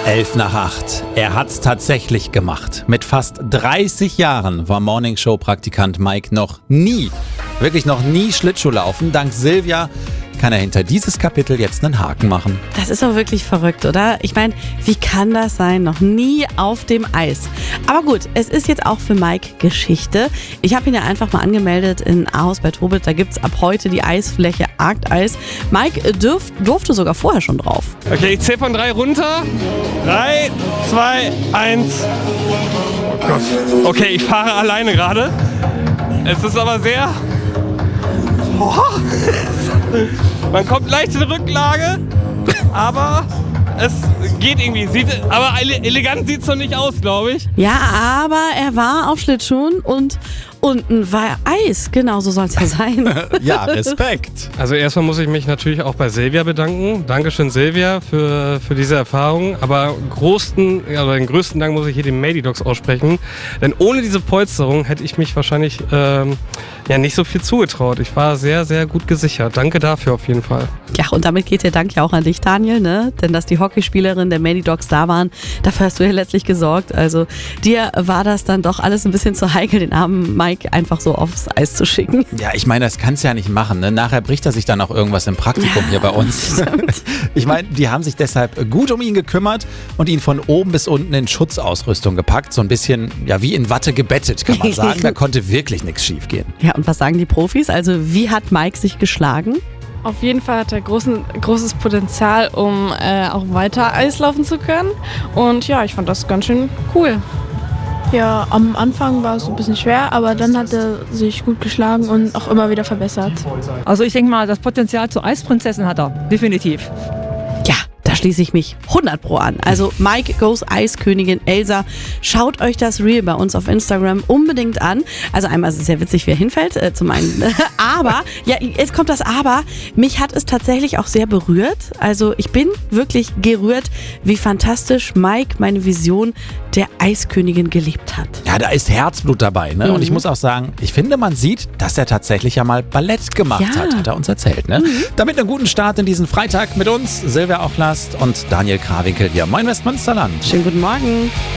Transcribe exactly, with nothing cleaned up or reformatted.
Elf nach acht. Er hat's tatsächlich gemacht. Mit fast dreißig Jahren war Morningshow-Praktikant Mike noch nie, wirklich noch nie Schlittschuh laufen. Dank Silvia kann er hinter dieses Kapitel jetzt einen Haken machen. Das ist doch wirklich verrückt, oder? Ich meine, wie kann das sein? Noch nie auf dem Eis. Aber gut, es ist jetzt auch für Mike Geschichte. Ich habe ihn ja einfach mal angemeldet in Ahaus bei Tobit. Da gibt es ab heute die Eisfläche Arcteis. Mike dürf, durfte sogar vorher schon drauf. Okay, ich zähle von drei runter. Drei, zwei, eins. Oh Gott. Okay, ich fahre alleine gerade. Es ist aber sehr... Oh. Man kommt leicht in Rücklage, aber es geht irgendwie. Sieht, aber ele- elegant sieht es noch nicht aus, glaube ich. Ja, aber er war auf Schlittschuhen und unten war Eis. Genau, so soll es ja sein. Ja, Respekt. Also erstmal muss ich mich natürlich auch bei Silvia bedanken. Dankeschön Silvia für, für diese Erfahrung. Aber großen, also den größten Dank muss ich hier den Mady-Dogs aussprechen. Denn ohne diese Polsterung hätte ich mich wahrscheinlich ähm, ja, nicht so viel zugetraut. Ich war sehr, sehr gut gesichert. Danke dafür auf jeden Fall. Ja, und damit geht der Dank ja auch an dich, Daniel, ne? Denn dass die Hockeyspielerinnen der Mady-Dogs da waren, dafür hast du ja letztlich gesorgt. Also dir war das dann doch alles ein bisschen zu heikel, den armen Mike einfach so aufs Eis zu schicken. Ja, ich meine, das kannst du ja nicht machen. Ne? Nachher bricht er sich dann auch irgendwas im Praktikum hier bei uns. Ich meine, die haben sich deshalb gut um ihn gekümmert und ihn von oben bis unten in Schutzausrüstung gepackt. So ein bisschen, ja, wie in Watte gebettet, kann man sagen. Da konnte wirklich nichts schief gehen. Ja, und was sagen die Profis? Also wie hat Mike sich geschlagen? Auf jeden Fall hat er großen, großes Potenzial, um äh, auch weiter Eis laufen zu können. Und ja, ich fand das ganz schön cool. Ja, am Anfang war es ein bisschen schwer, aber dann hat er sich gut geschlagen und auch immer wieder verbessert. Also ich denke mal, das Potenzial zur Eisprinzessin hat er, definitiv. Ja, da schließe ich mich hundert Pro an. Also Mike goes Eiskönigin Elsa. Schaut euch das Reel bei uns auf Instagram unbedingt an. Also einmal ist es sehr witzig, wie er hinfällt, äh, zum einen. Aber, ja, jetzt kommt das Aber. Mich hat es tatsächlich auch sehr berührt. Also ich bin wirklich gerührt, wie fantastisch Mike meine Vision der Eiskönigin gelebt hat. Ja, da ist Herzblut dabei. Ne? Mhm. Und ich muss auch sagen, ich finde, man sieht, dass er tatsächlich ja mal Ballett gemacht Ja. hat, hat er uns erzählt. Ne? Mhm. Damit einen guten Start in diesen Freitag mit uns, Silvia Ochlast und Daniel Krawinkel hier. Moin Westmünsterland. Schönen guten Morgen.